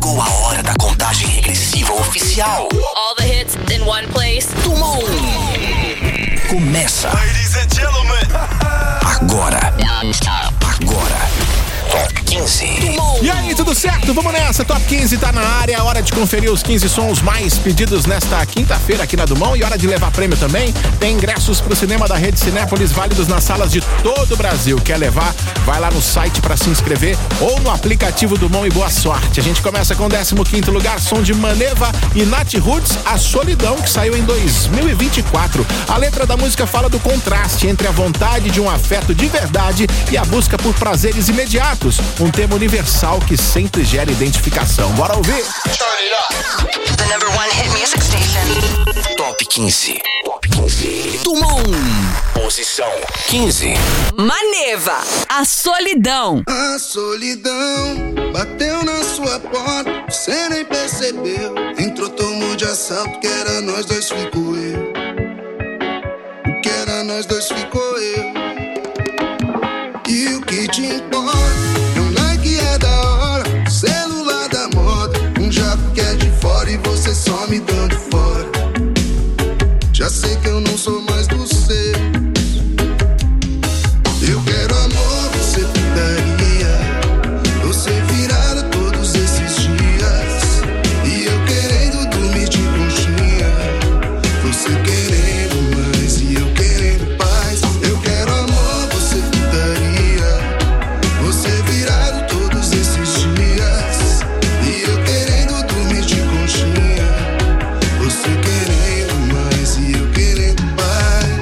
Chegou a hora da contagem regressiva oficial. All the hits in one place. Tumon. Começa. Ladies and gentlemen. Agora. Top 15. Tumon. E aí, tudo certo? Vamos nessa. Top 15 tá na área. Hora de conferir os 15 sons mais pedidos nesta quinta-feira aqui na Dumont. E hora de levar prêmio também. Tem ingressos pro cinema da Rede Cinépolis válidos nas salas de todo o Brasil. Quer levar? Vai lá no site pra se inscrever ou no aplicativo Dumont e boa sorte. A gente começa com o 15º lugar, som de Maneva e Nath Roots, A Solidão, que saiu em 2024. A letra da música fala do contraste entre a vontade de um afeto de verdade e a busca por prazeres imediatos. Um tema universal que sempre gera identificação. Bora ouvir? The number one hit music station. Top 15. Top 15. Tumon. Posição 15. Maneva, A Solidão. A solidão bateu na sua porta, você nem percebeu. Entrou, tomou de assalto, que era nós dois, ficou eu. O que era nós dois, ficou eu. E o que te importa? É um like que é da hora, celular da moda, um jato que é de fora e você só me dando fora. Já sei que eu não sou mais do seu. Eu quero amor, você putaria, você virada todos esses dias. E eu querendo dormir de conchinha, você querendo mais e eu querendo paz. Eu quero amor, você putaria, você virado todos esses dias. E eu querendo dormir de conchinha, você querendo mais e eu querendo paz.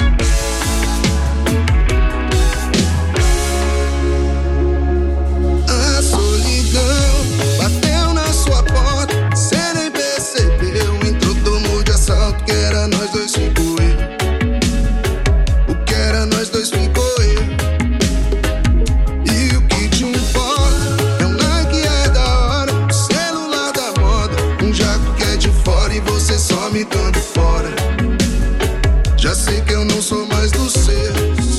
A solidão bateu na sua porta, cê nem percebeu. Entrou, tomou de assalto, que era nós dois, ficou eu. O que era nós dois, ficou eu. E o que te importa? É um like que é da hora, um celular da moda, um jato que é de fora e você só me dando fora. Já sei que eu não sou mais dos seus.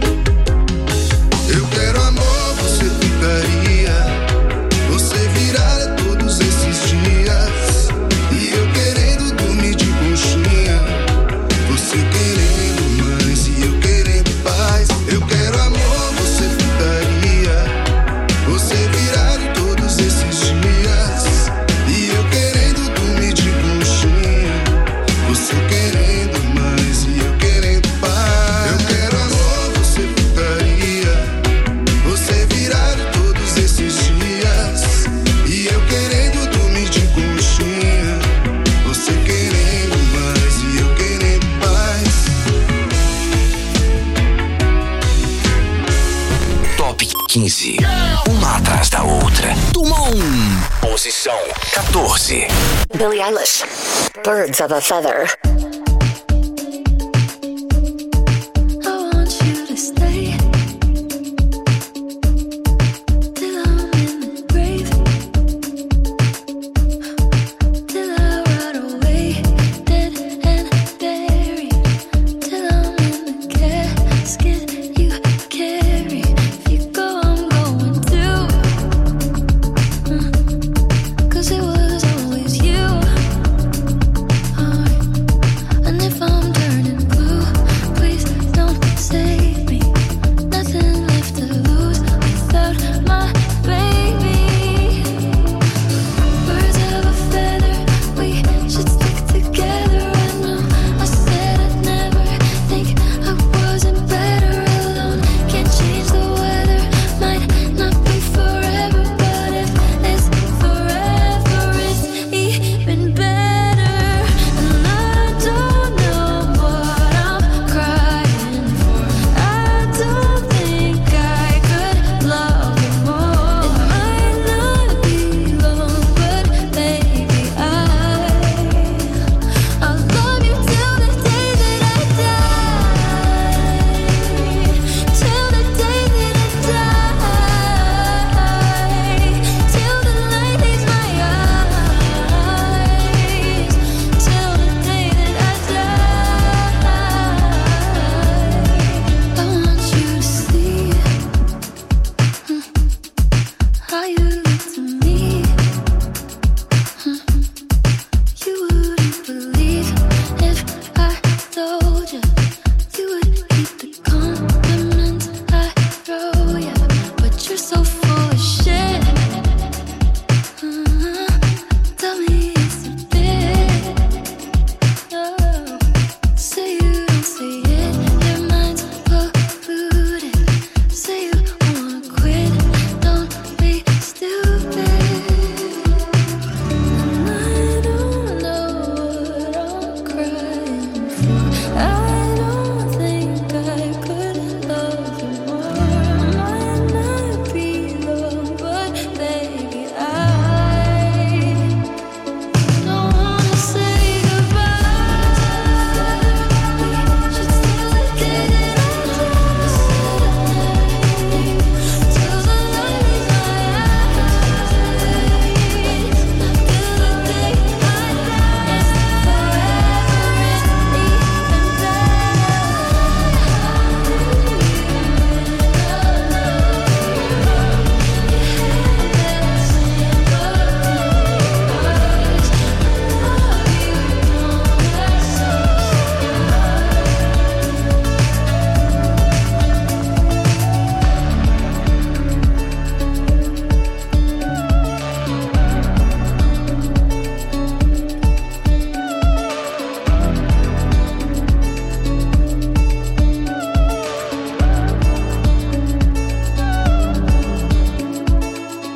Eu quero amor, você ficaria, você virada todos esses dias. E eu querendo dormir de conchinha, você querendo mais e eu querendo paz. Eu quero amor, você ficaria, você virada todos esses dias. E eu querendo dormir de conchinha, você querendo mais e eu querendo paz. Eu quero amor, você ficaria, você virado todos esses dias. E eu querendo dormir de conchinha, você querendo mais e eu querendo paz. Top 15. Uma atrás da outra. Tumon. Posição 14. Billie Eilish, Birds of a Feather. I want you to stay till I'm in the grave, till I rot away, dead and buried, till I'm in the casket you carry. If you go, I'm going too, 'cause it was always you.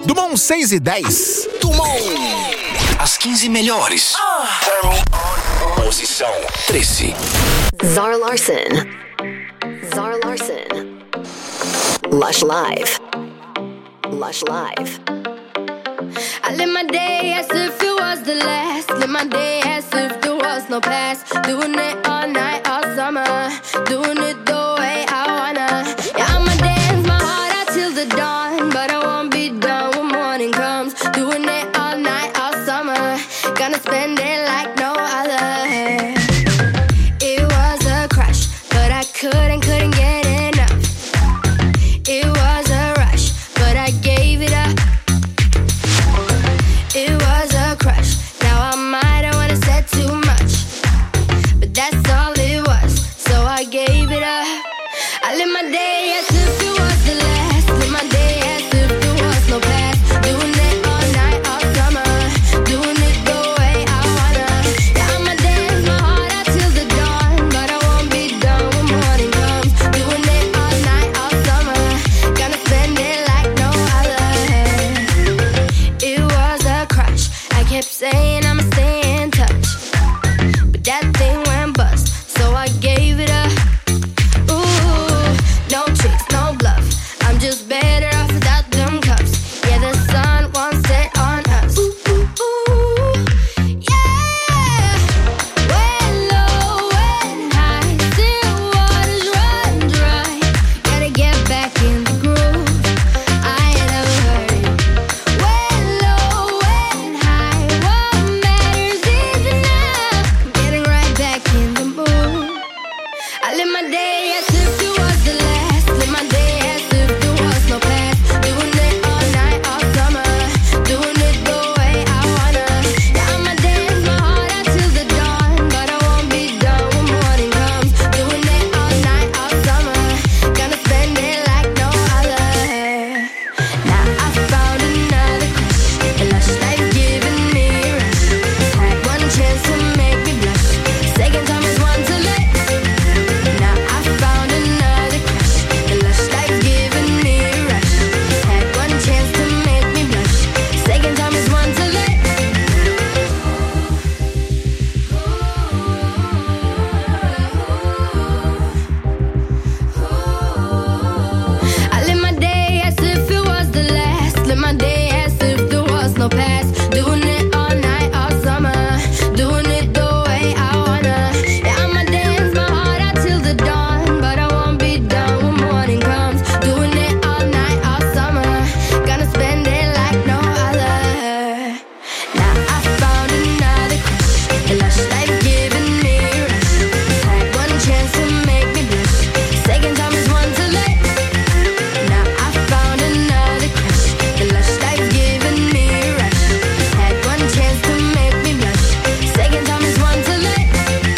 Dumont 6 e 10. Dumont. As 15 melhores. Posição 13. Zara Larsson. Zara Larsson. Lush Live. Lush Live. I live my day as if it was the last. Live my day as if there was no past. Doing it all night, all summer. Doing it the way I wanna. Yeah, I'ma dance my heart out till the dawn. But I won't be done when morning comes. Doing it all night, all summer. Gonna spend it like no other. It was a crush, but I couldn't get enough. It was a rush, but I gave it up. It was a crush. Now I might have wanna said too much, but that's all it was. So I gave it up. I live my day as if it was the last. Live my day as if there was no past. Doing it all night, all summer. Doing it the way I wanna. Yeah, I'ma dance my heart out till the dawn, but I won't be done when morning comes. Doing it all night, all summer. Gonna spend it like no other. It was a crush. I kept saying I'ma stay in touch, but that thing went bust, so I gave it up. Ooh, no tricks, no bluff. I'm just better off without them cups. Yeah, the sun won't set on us. Ooh, ooh, ooh, yeah. When low, when high, still waters run dry. Gotta get back in the groove. I ain't never heard it. When low, when high, what matters is enough. Getting right back in the mood. I live my day as if it was the last. Live my day as if there was no past. Doing it all night, all summer. Doing it the way I wanna. Yeah, I'ma dance my heart out till the dawn, but I won't be done when morning comes. Doing it all night, all summer. Gonna spend it like no other. Now I found another crush. A lush life giving me a rush. Had one chance to make me blush. Second time is one too late. Now I found another crush. The lush life giving me a rush. Had one chance to make me blush. Second time is one too late. I live my day as if it was the last. Live my day as if there was no past. Doing it all night, all summer. Doing it the way I wanna. Yeah, I'ma dance my heart out till the dawn, but I won't be done when morning comes. Doing it all night, all summer. Gonna spend it like no other. Now I found another crush. A lush life giving me a rush. Had one chance to make me blush. Second time is one too late. Now I found another crush. The lush life giving me a rush. Had one chance to make me blush. Second time is one too late.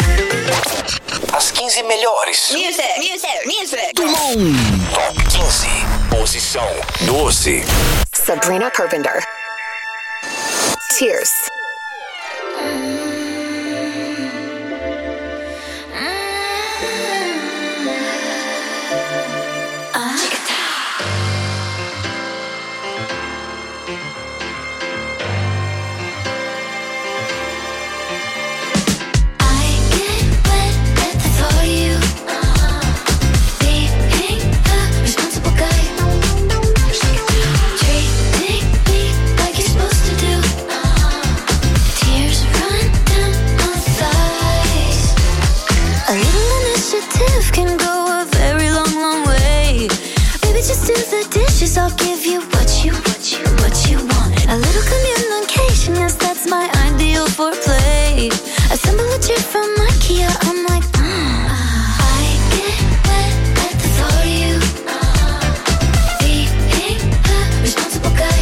As 15 melhores. Music. Dumont. Top 15. Posição 12. Sabrina Carpenter. Tears. I get wet at the thought of you. Being the responsible guy. Treating me like you're supposed to do. Tears run down my thighs. A little initiative can go a very long, long way. Baby, just do the dishes. I'll give you what you want. A little communication, yes, that's my ideal foreplay. Assemble a chair from IKEA. I'm like, I get wet at the thought of you. Being the responsible guy.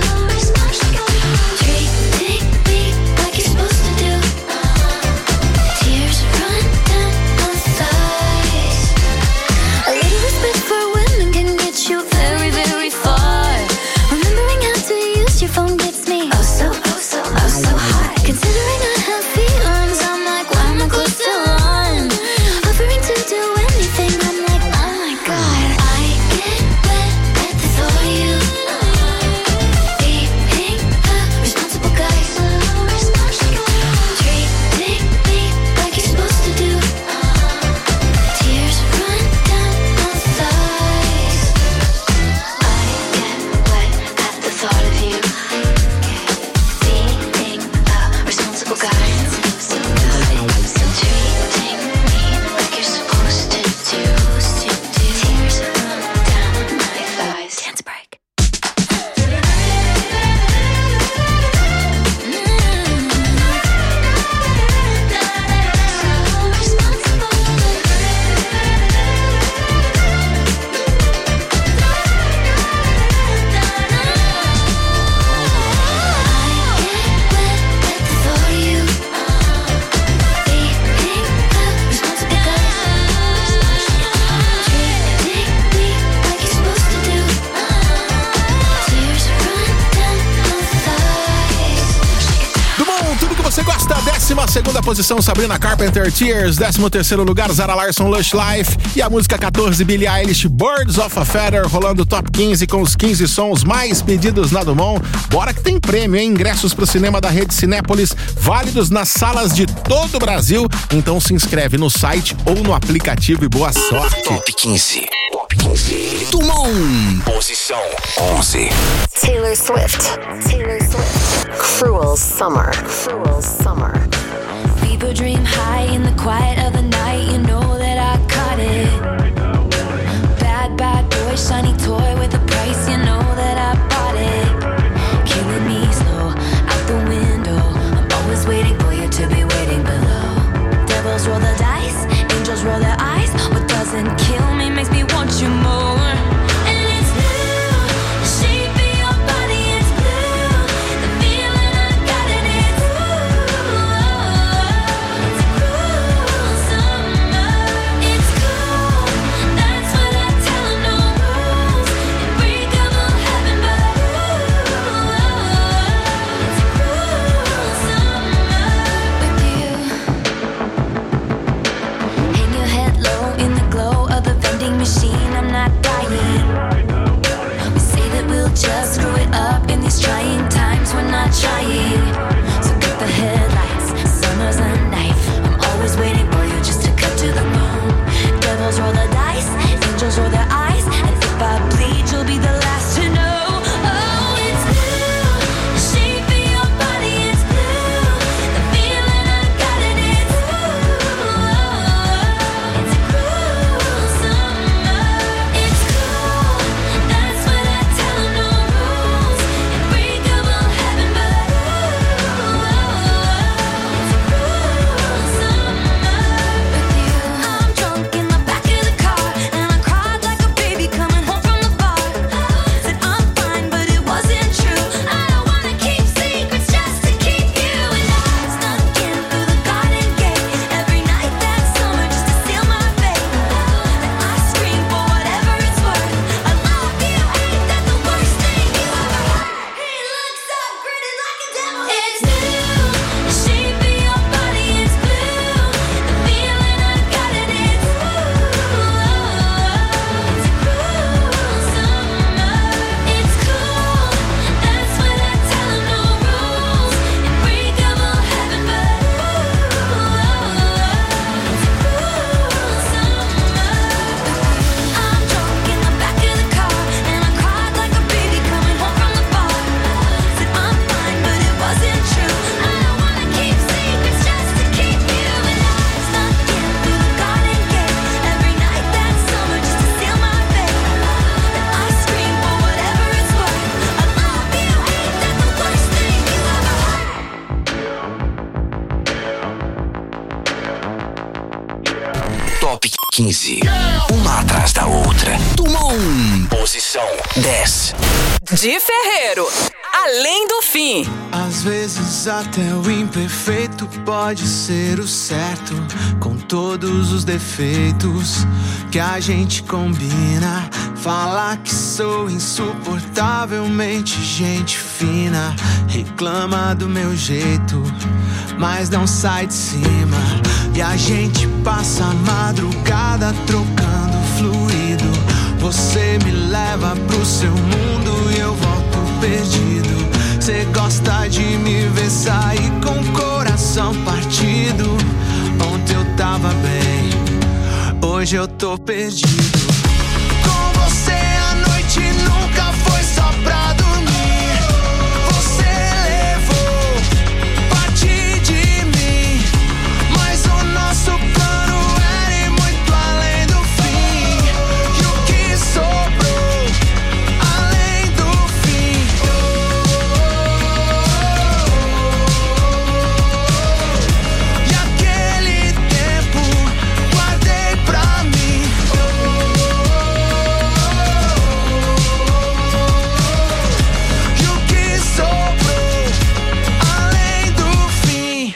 Treating me like you're supposed to do. Tears run down my thighs. A little respect for women can get you very, very far. Remembering how to use your phone gets me oh so hot. Considering I have feelings, I'm like, why am I close to one? Offering to do anything, I'm like, oh my god. I get wet at the thought of you. 12ª posição, Sabrina Carpenter, Tears. 13º lugar, Zara Larsson, Lush Life. E a música 14, Billie Eilish, Birds of a Feather, rolando top 15 com os 15 sons mais pedidos na Dumont. Bora que tem prêmio, hein? Ingressos pro cinema da Rede Cinépolis, válidos nas salas de todo o Brasil. Então se inscreve no site ou no aplicativo e boa sorte. Top 15. Top 15. Dumont. Posição 11. Taylor Swift. Cruel Summer. People dream high in the quiet of the night. You know that I caught it. Bad boy, shiny toy with a price. You know that I bought it. Killing me slow, out the window. I'm always waiting for you to be waiting below. Devils roll the dice, angels roll their eyes. What doesn't kill me makes me want you more. Just screw it up in these trying times. We're not trying. So get the headlights. Summer's a knife. I'm always waiting for you just to cut to the bone. Devils roll the dice. Angels roll their eyes. And if I bleed, you'll be the last to know. Oh, it's blue. The shape of your body is blue. The feeling I got it is blue. It's a cruel summer. It's cool. That's what I tell them. Top 15. Uma atrás da outra. Dumont. Posição 10. Di Ferreiro. Além do fim. Às vezes até o imperfeito pode ser o certo, com todos os defeitos que a gente combina. Falar que sou insuportavelmente gente fina, reclama do meu jeito, mas não sai de cima. E a gente passa a madrugada trocando fluido. Você me leva pro seu mundo e eu volto perdido. Cê gosta de me ver sair com o coração partido. Ontem eu tava bem, hoje eu tô perdido. Com você a noite nunca foi só pra dormir. Você levou parte de mim, mas o nosso plano era ir muito além do fim. E o que sobrou além do fim? E aquele tempo guardei pra mim. E o que sobrou além do fim?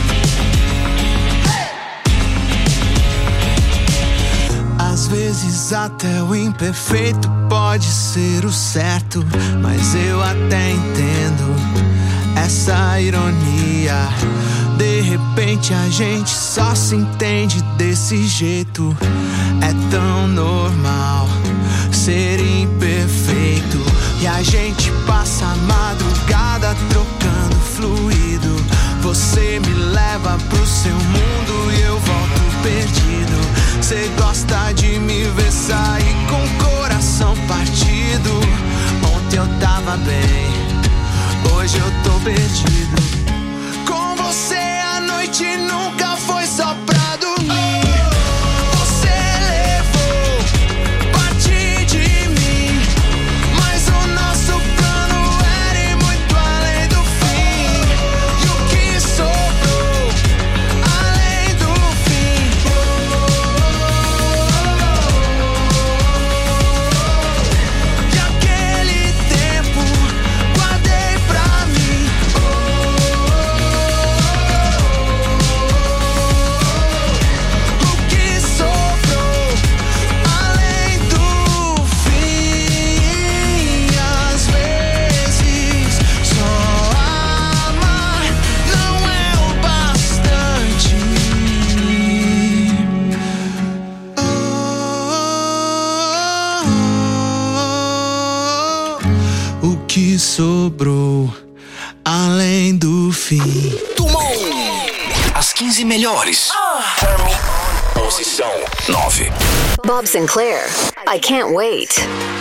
Às vezes até o imperfeito pode ser o certo, mas eu até entendo essa ironia. de repente a gente só se entende desse jeito. É tão normal ser imperfeito. E a gente passa a madrugada trocando fluido. Você me leva pro seu mundo e eu volto perdido. Cê gosta de me ver sair com o coração partido. Ontem eu tava bem, hoje eu tô perdido. Com você a noite nunca foi só pra dormir. Você levou parte de mim, mas o nosso plano era ir muito além do fim. E o que sobrou além do fim? E aquele tempo guardei pra mim. O que sobrou além do fim? Às vezes só amar não é o bastante. O que sobrou além do fim? Tumon. As 15 melhores. Posição 9. Bob Sinclair, I Can't Wait.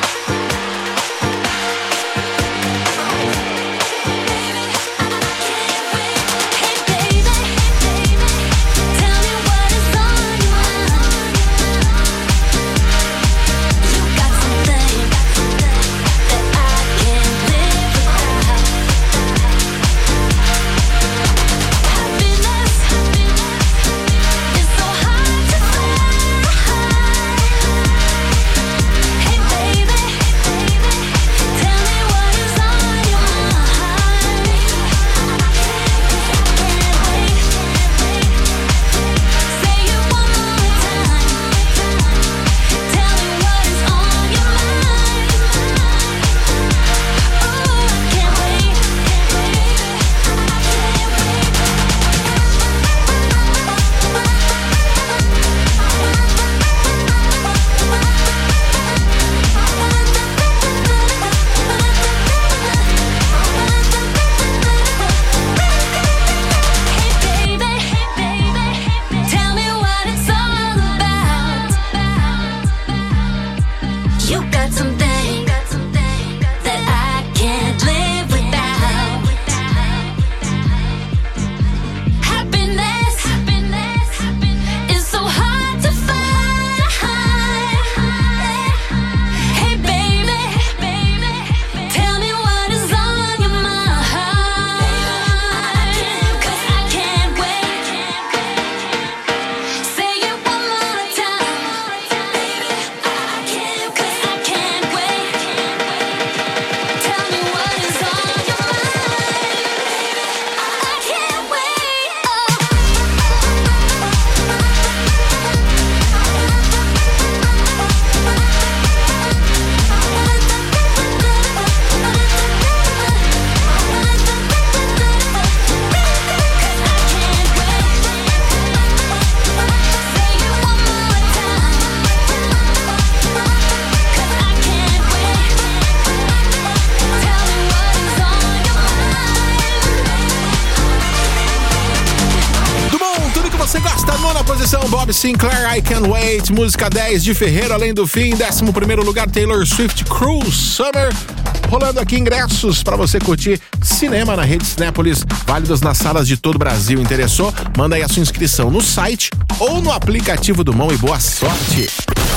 Bob Sinclair, I Can't Wait. Música 10 de Ferreiro, Além do Fim. 11º lugar, Taylor Swift, Cruel Summer. Rolando aqui ingressos para você curtir cinema na Rede Cinépolis, válidos nas salas de todo o Brasil. Interessou? Manda aí a sua inscrição no site ou no aplicativo do Mão e boa sorte.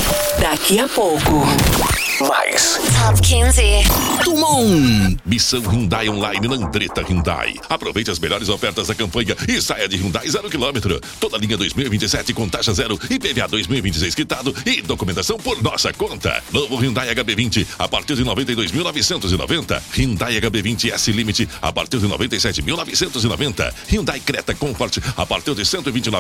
Daqui a pouco. Mais. Top 15. Tumon. Missão Hyundai Online na Andretta Hyundai. Aproveite as melhores ofertas da campanha e saia de Hyundai 0 km. Toda linha 2027 com taxa zero, IPVA 2026 quitado e documentação por nossa conta. Novo Hyundai HB20 a partir de 92.990. Hyundai HB20 S Limit a partir de 97.990. Hyundai Creta Comfort a partir de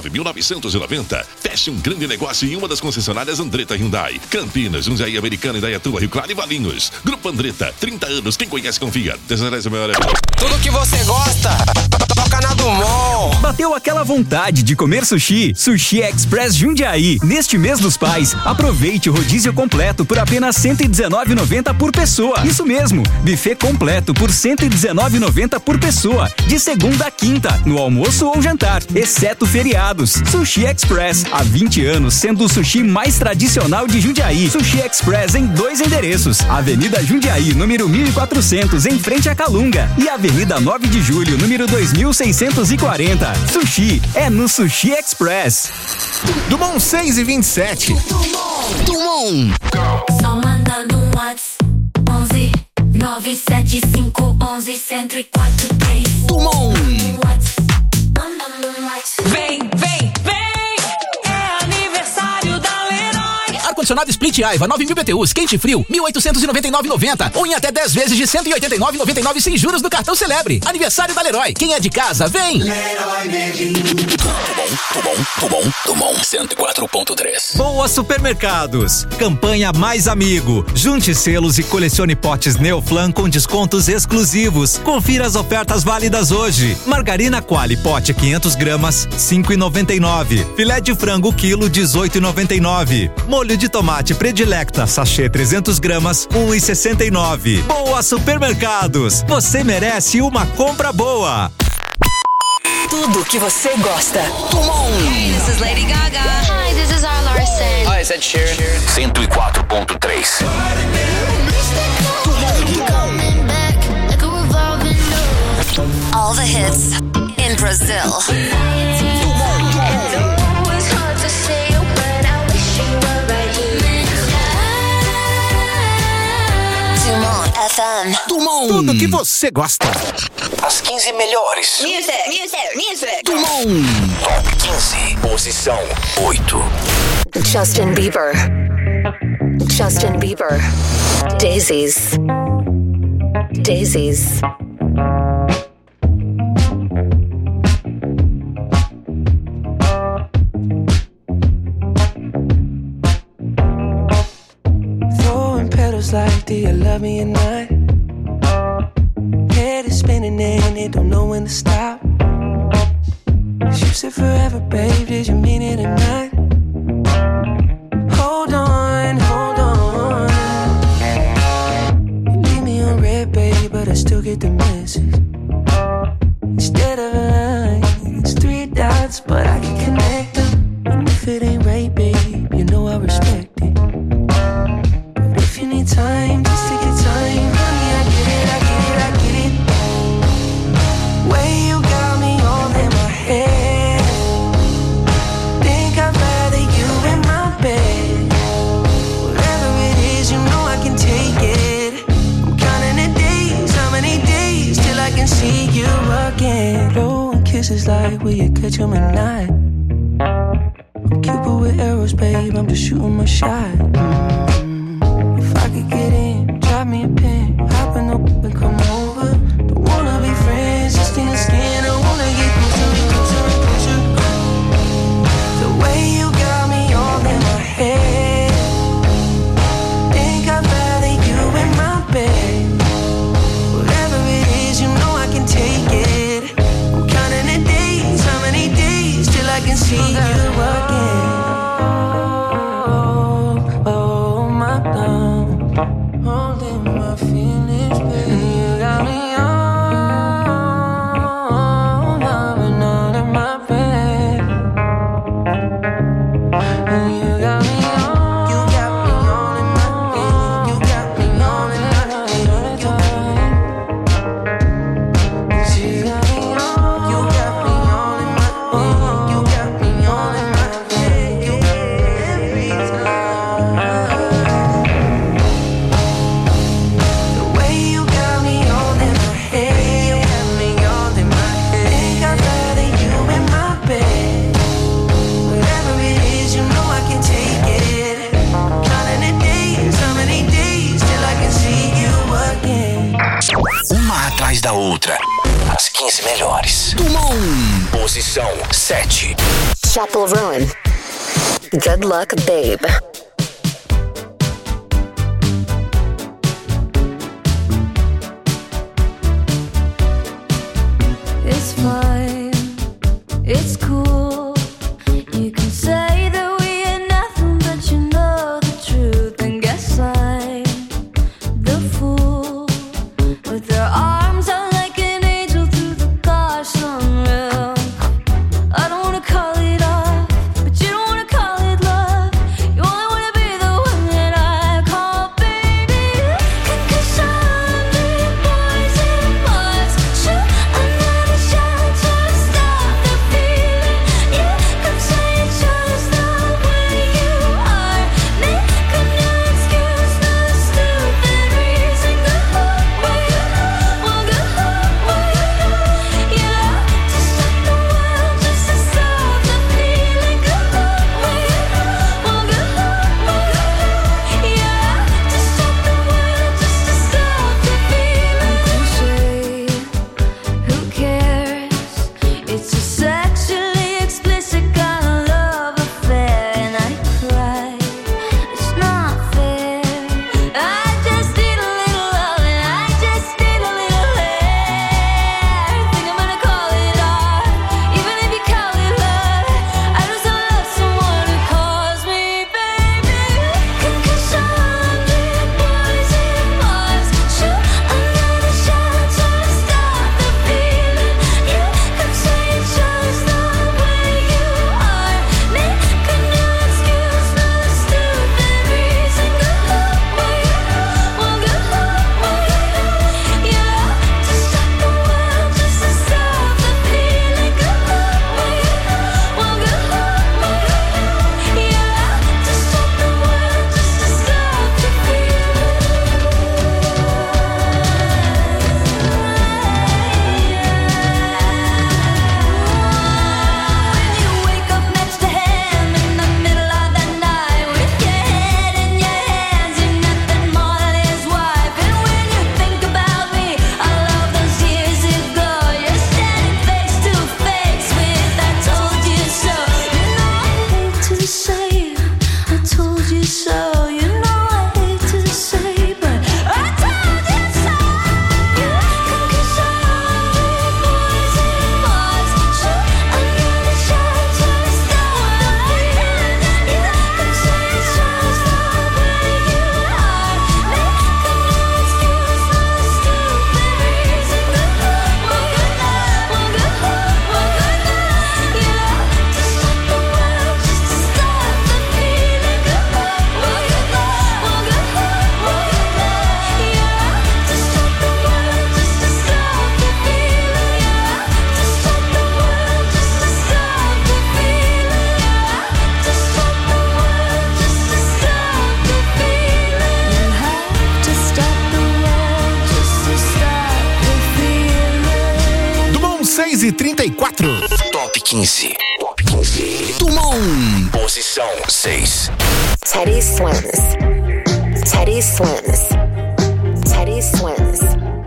129.990. Feche um grande negócio em uma das concessionárias Andretta Hyundai. Campinas, Jundiaí, Americana, Indaiatuba, Rio Claro e Valinhos. Grupo Andretta, 30 anos, quem conhece confia. Tudo que você gosta, toca na Dumont. Bateu aquela vontade de comer sushi? Sushi Express Jundiaí. Neste mês dos pais, aproveite o rodízio completo por apenas R$ 119,90 por pessoa. Isso mesmo, buffet completo por R$ 119,90 por pessoa, de segunda a quinta, no almoço ou jantar, exceto feriados. Sushi Express, há 20 anos sendo o sushi mais tradicional de Jundiaí. Sushi Express em 2 endereços: Avenida Jundiaí, número 1400, em frente a Calunga, e Avenida 9 de Julho, número 2640. Sushi é no Sushi Express. Dumont 6h27. Dumont. Só manda no WhatsApp 11 975 11 104 3. Dumont. Vem, vem, vem! É aniversário da Leroy! Ar-condicionado Split Aiva, 9.000 BTUs, quente e frio, 1.899,90. Ou em até 10 vezes de 189,99 sem juros no cartão Celebre. Aniversário da Leroy. Quem é de casa, vem! Leroy Merlin. Dumont 104.3. Boa Supermercados. Campanha Mais Amigo. Junte selos e colecione potes Neoflan com descontos exclusivos. Confira as ofertas válidas hoje. Margarina Qualy pote 500 gramas, 5,99. Filé de frango quilo, 18,99. Molho de tomate Predilecta sachê 300 gramas, 1,69. Boa Supermercados. Você merece uma compra boa. Tudo que você gosta. Hey, this is Lady Gaga. Hi, this is R. Larson. Hi, it's Ed Sheeran. 104.3. All the hits in Brazil. Dumont FM. Dumont. Tudo que você gosta. As 15 melhores. Music. Dumont. Top 15. Posição 8. Justin Bieber. Daisies. Throwing petals like, do you love me or not? Head is spinning and it don't know when to stop. You said forever, babe, did you mean it or not? Hold on. You leave me on red, babe, but I still get the message. Instead of a line, it's 3 dots, but I can connect them. And if it ain't right, babe, you know I respect it. But if you need time, just take your time, honey, I get it. Way you got me all in my head. Think I'd rather you in my bed. Whatever it is, you know I can take it. I'm counting the days, how many days till I can see you again. Blowing kisses like, will you catch 'em or not? I'm Cupid with arrows, babe, I'm just shooting my shot. If I could get in, drop me a pin, hop in the whip and come over. Don't wanna be friends, just in the skin, I wanna get closer. The way you got me all in my head. Think I'd rather you in my bed. Whatever it is, you know I can take it. I'm counting the days, how many days till I can see you again. Oh my God, holding my feelings, baby. You got me all loving all in my bed. You got me all, you got me all in my bed. You got me all in my bed. You got me all, you got me all in my bed. You got me all in my bed. You got me every time. The way you got me all in my head. You got me all in my head. Think I'd rather you in my bed. Whatever it is, you know I can take it. Counting the days, how many days till I can see you again. Uma atrás da outra. As 15 melhores. Dumont. Posição 7. Chapel Roan. Good luck, babe. It's fine. 6h34. Top 15. Top 15. Dumont. Posição 6. Teddy Swims. Teddy Swims. Teddy Swims.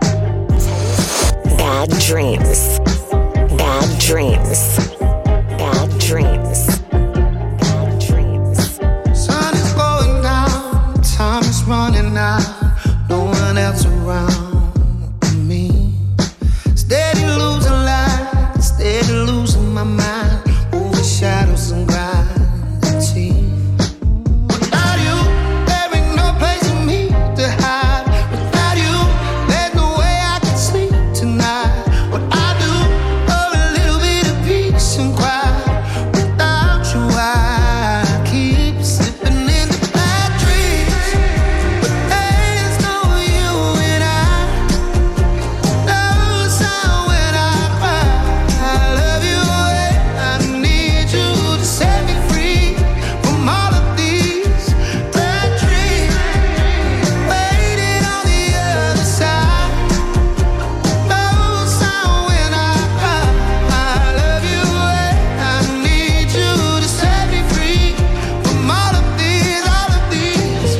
Bad dreams. Bad dreams. Bad dreams. Bad dreams. Sun is going down, time is running out, no one else around me. Steady losing light, steady losing my mind, over shadows and gravity. Without you, there ain't no place for me to hide. Without you, there's no way I can sleep tonight. What I do for a little bit of peace and quiet. Without you, I keep slipping into bad dreams. But there's no you and I. No sound when I cry. I love you and I need you to set me free from all of these bad dreams. Waiting on the other side. No sound when I cry. I love you and I need you to set me free from all of these bad dreams.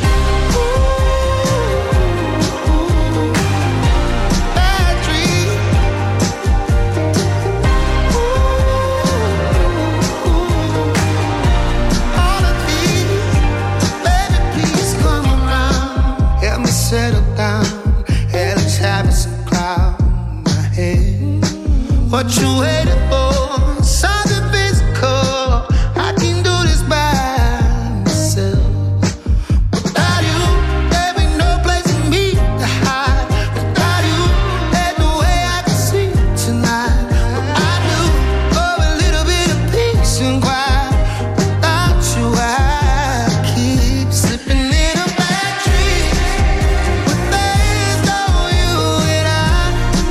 All of these, baby, please come around. Help me settle down. Hell is having some cloud in my head. What you waiting for? Something physical. I can do this by myself. Without you, there ain't no place for me to hide. Without you, there's no way I can sleep tonight. What I do for a little bit of peace and quiet. Without you, I keep slipping in a bad dream. But there's no you and I.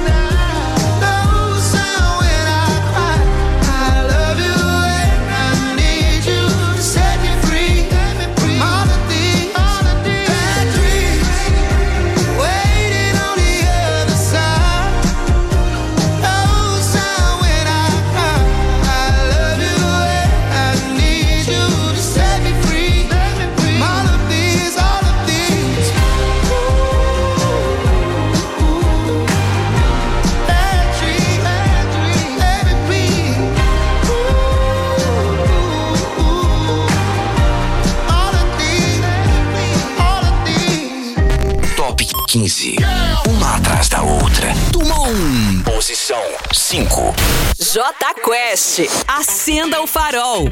No sound when I cry. I love you and I need you to set me free from all of these bad dreams. Waiting on the other side. No sound when I cry. I love you and I need you to set me free from all of these bad dreams. Baby, please. All of these. Top 15. Uma atrás da outra. Dumont. Posição 5. J Quest, acenda o farol.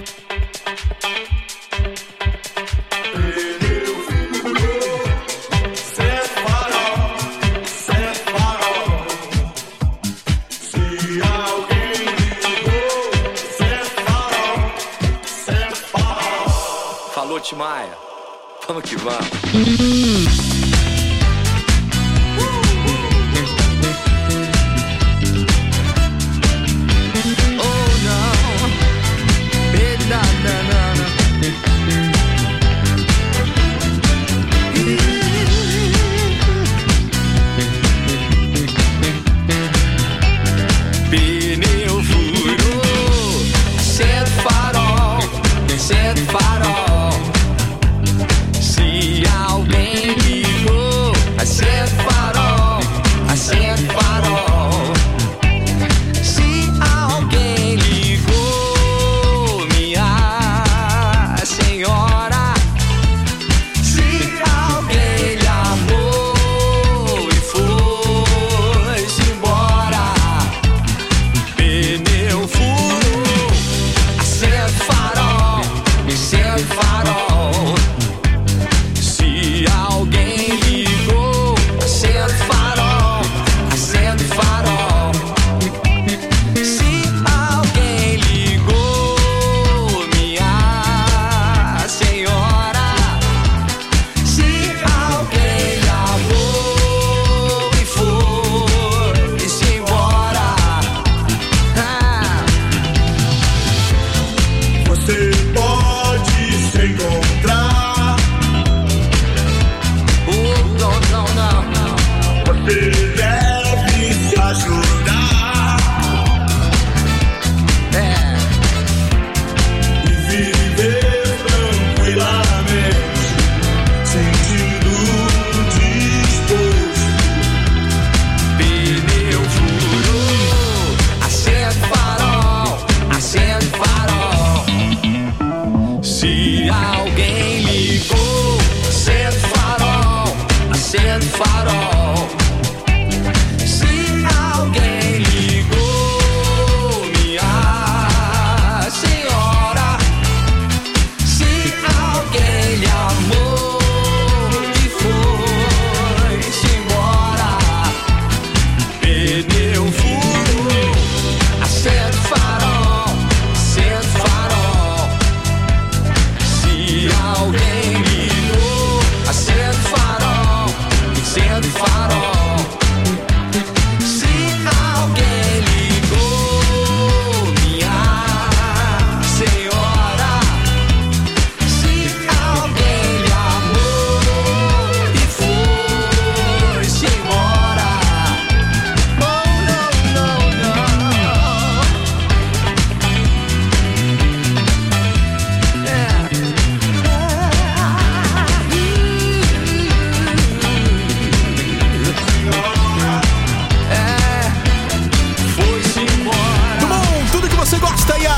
Falou, Timaya. Vamos que vamos. Pneu furou, acende farol, se alguém me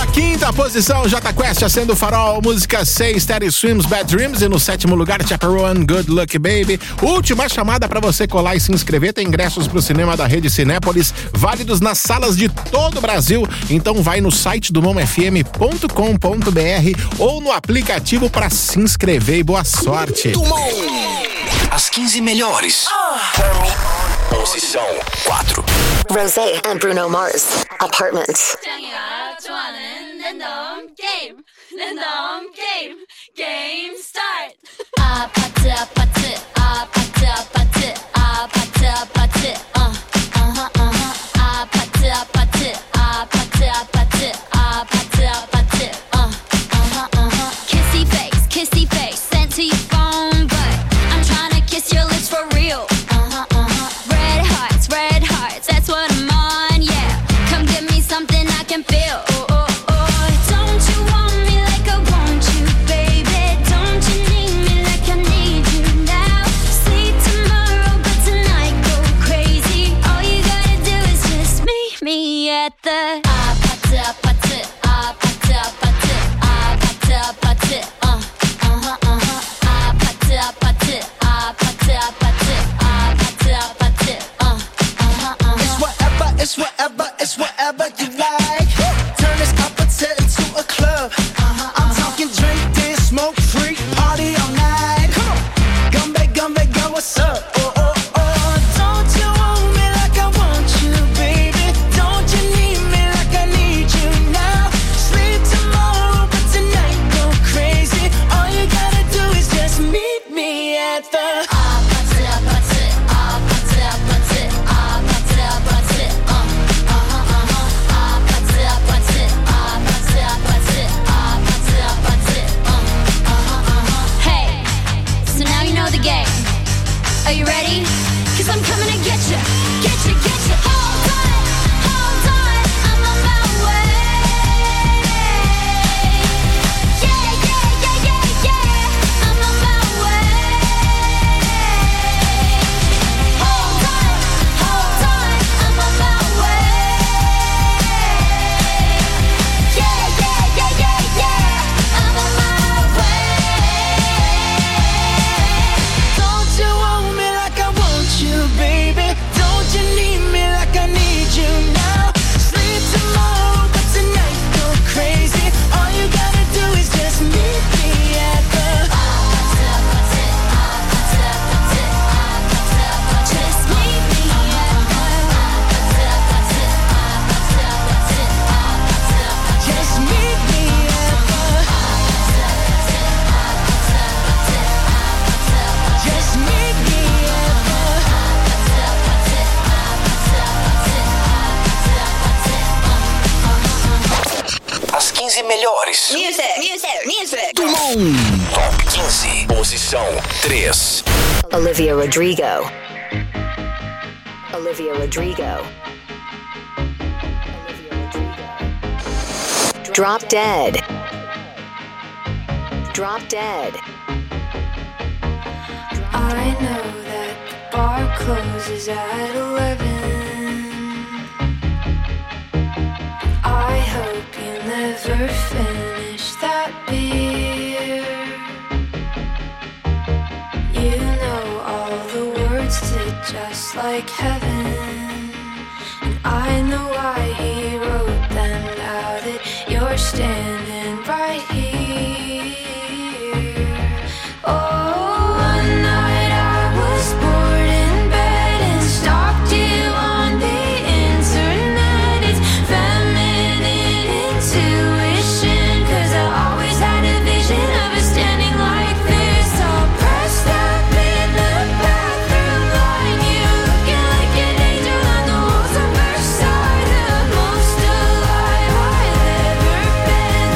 Na quinta posição, Jota Quest, Acendo o Farol, música 6, Teddy Swims, Bad Dreams. E no sétimo lugar, Chaperone, Good Luck Baby. Última chamada para você colar e se inscrever. Tem ingressos pro cinema da Rede Cinépolis, válidos nas salas de todo o Brasil. Então vai no site do dumãofm.com.br ou no aplicativo para se inscrever e boa sorte. Dumão. As 15 melhores. Posição 4. Rosé and Bruno Mars, Apartment. Game start. 아파트 아파트 아파트 아파트 아파트 아파트 아파트 아파트 아파트 아파트 아파트 아파트 kissy face sent to your phone but I'm tryna kiss your lips for real. Red hearts, that's what I'm on, yeah. Come give me something I can feel. Don't you want me like I want you, baby? Don't you need me like I need you now? Sleep tomorrow, but tonight go crazy. All you gotta do is just meet me at the 아파트 아파트 아파트 아파트 아파트 아파트 아파트 아파트 아파트 아파트 아파트 It's whatever you like. Turn this aperture into a club. I'm talking drink, dance, smoke, freak, party all night. Come on, girl, what's up? Don't you want me like I want you, baby? Don't you need me like I need you now? Sleep tomorrow, but tonight go crazy. All you gotta do is just meet me at the Are you ready? 'Cause I'm coming to get you. Hold on, I'm on my way. Yeah, I'm on my way. Hold on, I'm on my way. Yeah, I'm on my way. Don't you want me like I want you, baby? Don't you need me like I need you now? Sleep tomorrow, but tonight go crazy. All you gotta do is just meet me at the Just meet me at Just meet me at Just meet me As 15 melhores. Music. Dumão. Top 15. Posição 3. Olivia Rodrigo. Drop Dead. I know that the bar closes at 11. I hope you never finish that beer. You know all the words to Just Like Heaven, and I know why he wrote them now that you're standing right here. Oh, one night I was bored in bed and stalked you on the internet. It's feminine intuition, 'cause I always had a vision of us standing like this, all pressed up in the bathroom line. You looking like an angel on the walls of Versailles, the most alive I've ever been.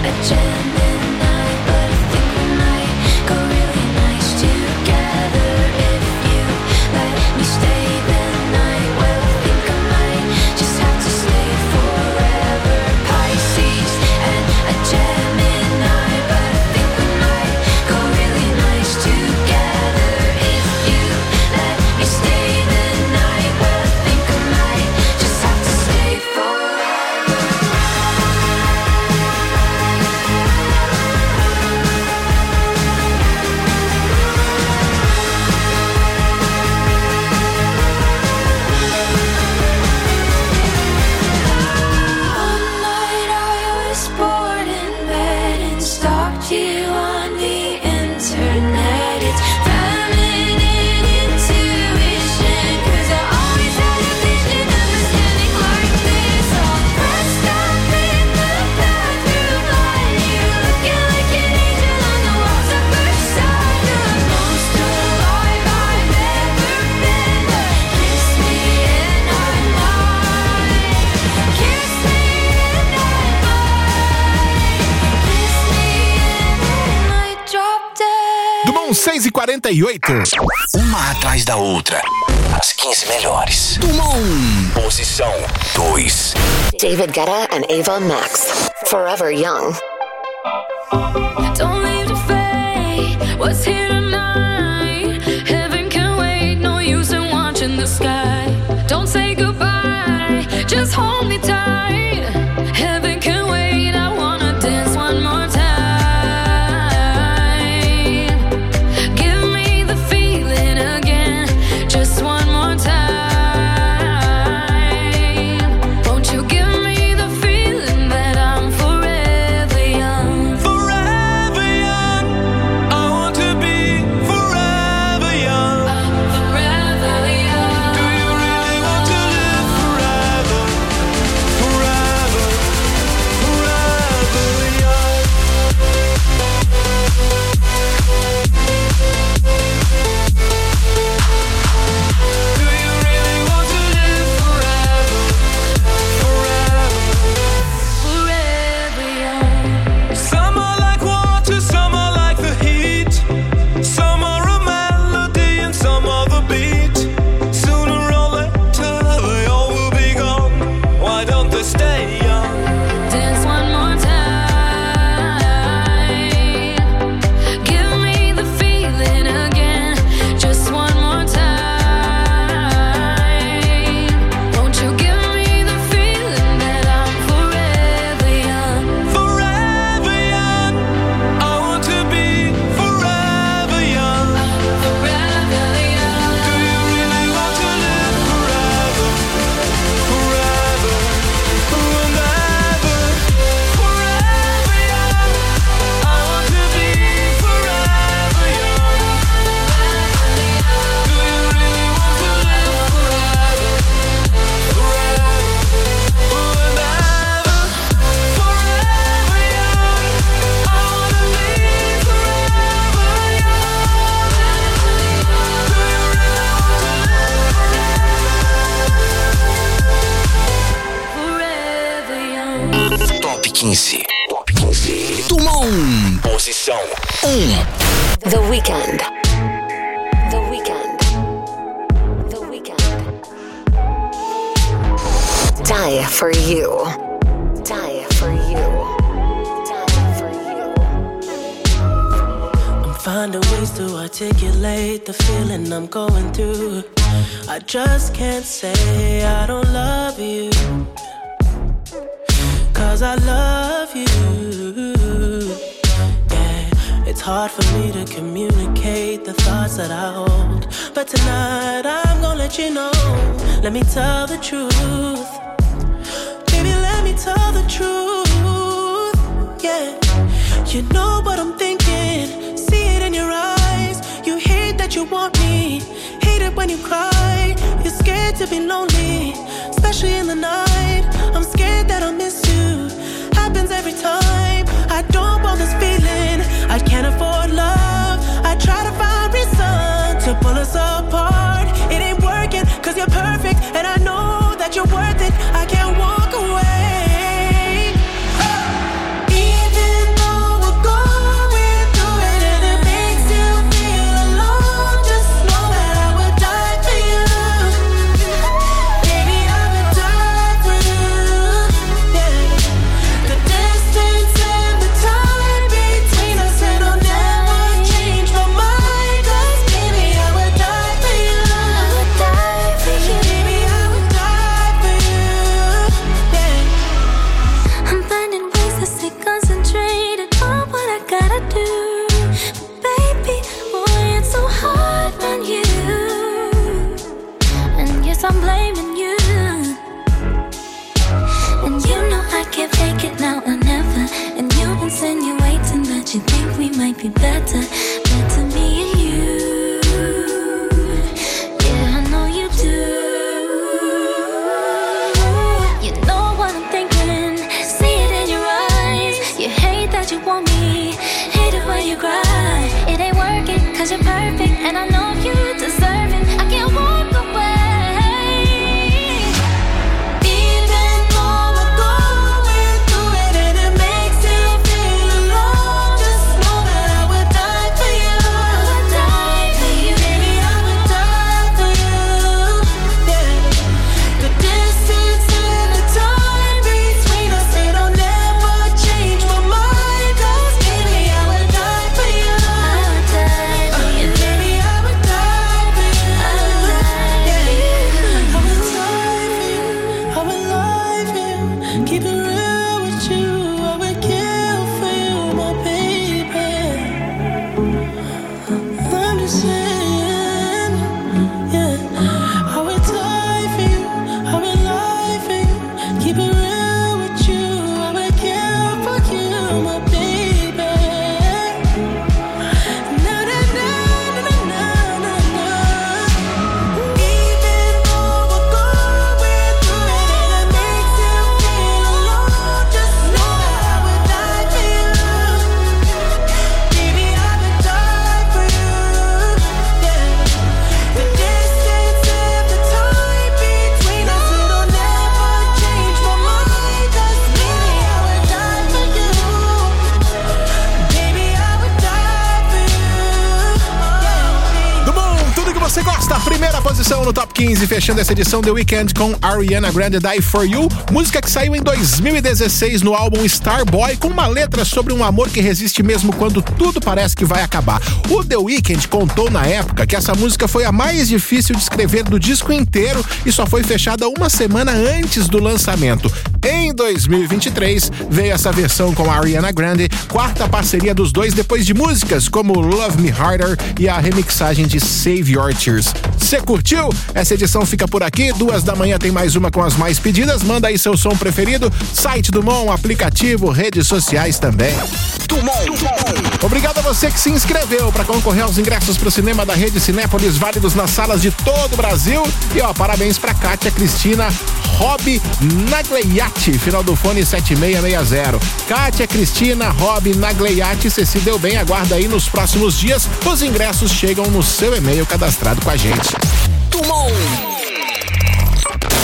a Gemini, but I think we might go really nice together if you let me stay the night. Well, I think I might just have to stay forever. Pisces and a Gemini, but I think we might go really nice together if you let me stay the night. Well, I think I might just have to stay forever. One night I was bored in bed and stalked you on the internet. It's feminine intuition, 'cause I always had a vision of us standing like this, all pressed up in the bathroom light. You looking like an angel on the walls of Versailles. You're the most alive I've ever been, but kiss me and I might. Kiss me and I might. Kiss me and I might drop dead. Do Bom 6h48. Uma atrás da outra. As 15 melhores. Do Mon. Posição 2. David Guetta and Ava Max. Forever Young. Don't leave to fade what's here tonight. Heaven can wait, no use in watching the sky. Don't say goodbye, just hold me tight. Heaven can wait, I wanna dance one more time. Give me the feeling again, just one more time. Won't you give me the feeling that I'm forever young? Forever young. I want to be forever young. Forever young. Do you really want to live forever? Forever, forever young. Do you really want to live forever? Forever, Forever young. some are like water, some are like the heat. Some are a melody and some are the beat. Sooner or later they all will be gone. Why don't they stay young? Dance one more time. Give me the feeling again, just one more time. Won't you give me the feeling that I'm forever young? Forever young. I want to be forever young. Forever young. Do you really want to live forever? Forever, forever, forever young. I want to be forever young. Do you really want to live forever? Forever, forever, forever young. I want to be forever young. Do you really want to live? Forever young. Top 15. Top 15. Do Mon. Posição 1. The Weeknd. The Weeknd. The Weeknd. Die for you. Die for you. Die for you. I'm finding ways to articulate the feeling I'm going through. I just can't say I don't love you, 'cause I love you. Yeah, it's hard for me to communicate the thoughts that I hold, but tonight I'm gonna let you know. Let me tell the truth. Baby, let me tell the truth. Yeah, you know what I'm thinking. See it in your eyes. You hate that you want me. Hate it when you cry. You're scared to be lonely, especially in the night. I'm scared that I'll miss you. Happens every time. I don't want this feeling. I can't afford love. I try to find reason to pull us apart. It ain't working 'cause you're perfect, and I know that you're worth it. I can't walk away. Even that you think we might be better, better me and you. Yeah, I know you do. You know what I'm thinking, see it in your eyes. You hate that you want me, hate it when you cry. It ain't working, cause you're perfect, and I know you deserve it. I can't walk away. No Top 15, fechando essa edição The Weeknd com Ariana Grande, Die For You, música que saiu em 2016 no álbum Starboy, com uma letra sobre um amor que resiste mesmo quando tudo parece que vai acabar. O The Weeknd contou na época que essa música foi a mais difícil de escrever do disco inteiro e só foi fechada uma semana antes do lançamento. Em 2023, veio essa versão com a Ariana Grande, quarta parceria dos dois depois de músicas como Love Me Harder e a remixagem de Save Your Tears. Você curtiu? Essa edição fica por aqui, 2 da manhã tem mais uma com as mais pedidas, manda aí seu som preferido, site do Mon, aplicativo, redes sociais também. Obrigado a você que se inscreveu para concorrer aos ingressos para o cinema da Rede Cinépolis, válidos nas salas de todo o Brasil. E parabéns para Kátia Cristina Rob Nagliati, final do fone 7660. Kátia Cristina Rob Nagliati, você se deu bem, aguarda aí nos próximos dias. Os ingressos chegam no seu e-mail cadastrado com a gente. Tumon.